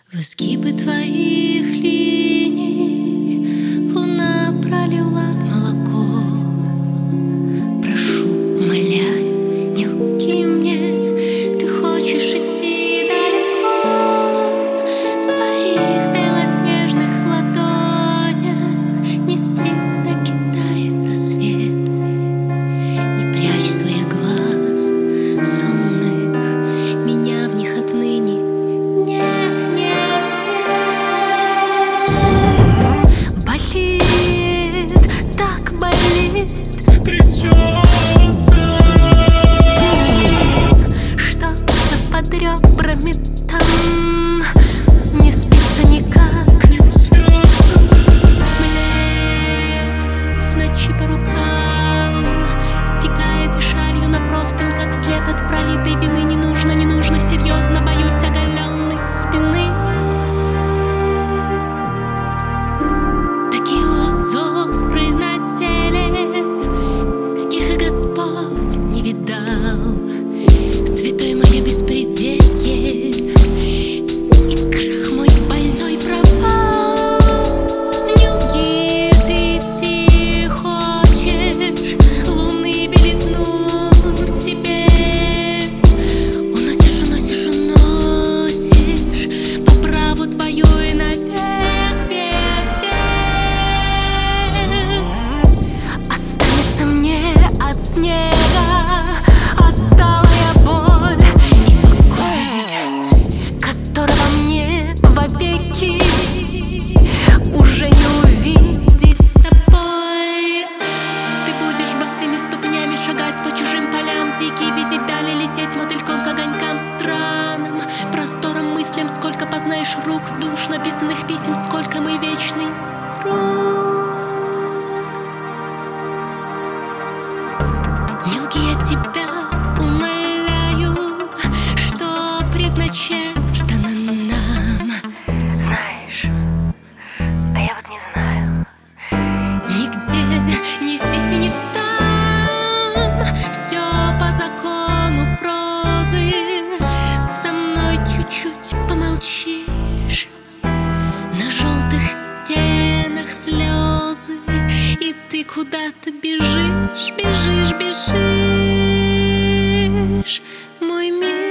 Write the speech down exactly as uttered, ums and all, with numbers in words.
В изгибы твоих линий луна пролила молоко. Прошу, умоляю, не лги мне, ты хочешь идти далеко. В своих белоснежных ладонях нести до Китая рассвет. Не прячь своих глаз сонных, меня в них отныне нет, нет, нет. Болит, так болит, трясется, что-то под ребрами там не спится никак. не уснется. Млеет в ночи по рукам, стекает и шалью на простынь, как след от пролитой вины. Не нужно, не нужно, серьезно, боюсь оголенной спины. Такие узоры на теле, каких и Господь не видал. Святой мое беспределье и крах мой больной провал. Не лги, ты идти хочешь, луны белизну в себе. Уносишь, уносишь, уносишь по праву твою и навек, век, век. Останется мне от снега отталая боль и покой, которого мне вовеки уже не увидеть с тобой. Ты будешь босыми ступнями шагать по чужим полям, дикие видеть дали, лететь мотыльком к огонькам странам, просторам, мыслям. Сколько познаешь рук, душ, написанных писем, сколько мы вечный друг. Не лги, я тебя умоляю, что предначертано нам. Знаешь, а я вот не знаю. Нигде, ни здесь и не там, все по закону прозы. Со мной чуть-чуть помолчишь, на желтых стенах слезы, и ты куда-то бежишь, бежишь, бежишь, мой мир.